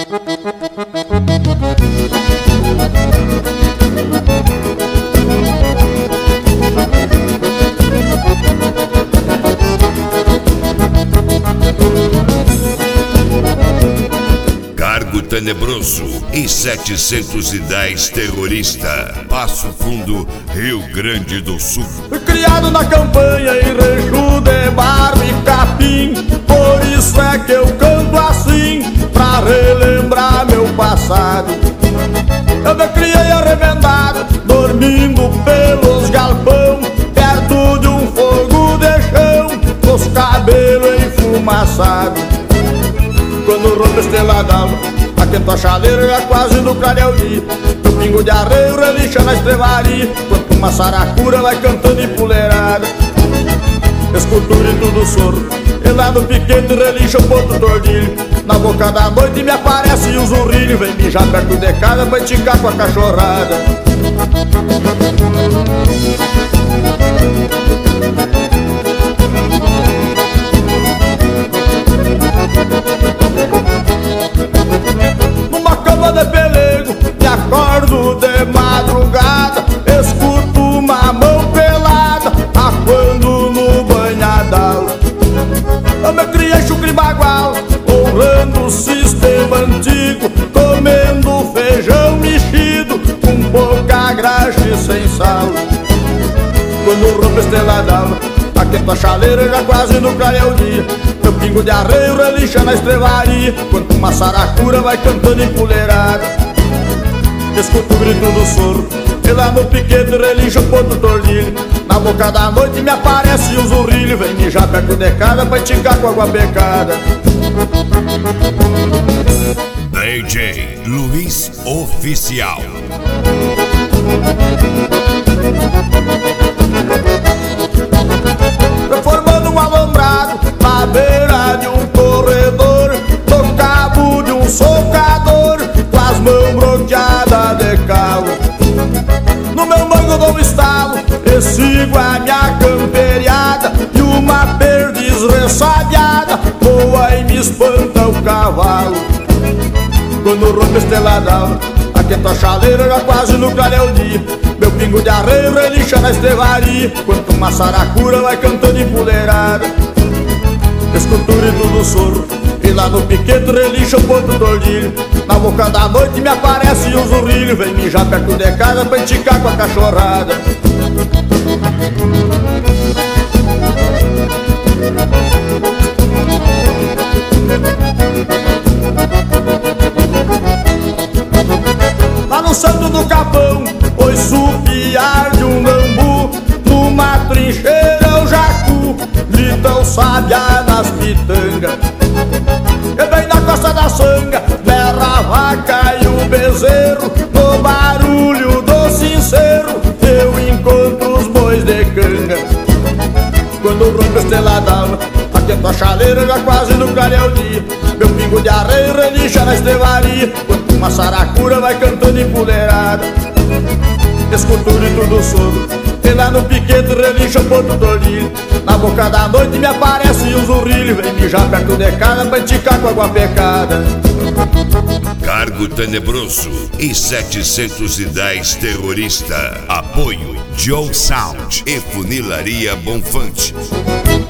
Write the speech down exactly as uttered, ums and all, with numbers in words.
Cargo Tenebroso e setecentos e dez Terrorista, Passo Fundo, Rio Grande do Sul. Fui criado na campanha em rancho de barro e capim, por isso é que eu canto assim, pra relembrar meu passado. Eu me criei arremendado, dormindo pelos galpão, perto de um fogo de chão, com os cabelos enfumaçados. Quando rompe a estrela d'alva, aquento a chaleira já quase no clareio dia. O pingo de arreio relincha na estrevaria, quanto uma saracura vai cantando empoleirada. Escuto o grito do soro, e lá no piquete relincha o ponto tordilho. Na boca da noite me aparece o zurrilho, vem mijar perto de casa pra esticar com a cachorrada. Numa cama de pelego, me acordo de madrugada, escuto uma mão pelada, aquando no banhadal. Eu me criei chucre bagual, honrando o sistema antigo, comendo feijão mexido, com pouca graxa e sem sal. Quando rompe a estrela d'alva, aquento a chaleira já quase no clareio dia. Meu pingo de arreio relincha na estrevaria, quanto uma saracura vai cantando empoleirada. Escuto o grito do soro, e lá no piquete relincha o ponto tordilho. Na boca da noite me aparece o zurrilho, vem mijar perto de casa pra esticar com água pecada. D J Luiz Oficial. Formando um alambrado na beira de um corredor, no cabo de um socador, com as mãos bloqueadas de calo. No meu mango dou um estalo, e sigo a minha camperiada, e uma perdiz ressabiada voa e me espanta o cavalo. Quando rompe a estrela d'alva, aquento a chaleira já quase no clareio dia. Meu pingo de arreio relincha na estrevaria, quanto uma saracura vai cantando empoleirada. Escuto o grito do soro, e lá no piquete relincha o ponto tordilho. Na boca da noite me aparece o zurrilho, vem mijar perto de casa pra esticar com a cachorrada. Lá no santo do capão, ouço o piar de um bambu, numa trincheira o jacu grita o sabiá nas pitangas. E bem na costa da sanga berra a vaca e o bezerro, no barulho do sincero eu encontro os bois de canga. Quando rompe a estrela d'alva, aquento a chaleira já quase no clareio dia. Meu pingo de arreio relincha na estrevaria, quanto uma saracura vai cantando empoleirada. Escuto o grito do soro, e lá no piquete relincha o ponto tordilho. Na boca da noite me aparece o zurrilho, vem mijar perto de casa pra esticar com água pecada. Cargo Tenebroso e setecentos e dez Terrorista. Apoio Joe Sound e Funilaria Bonfante.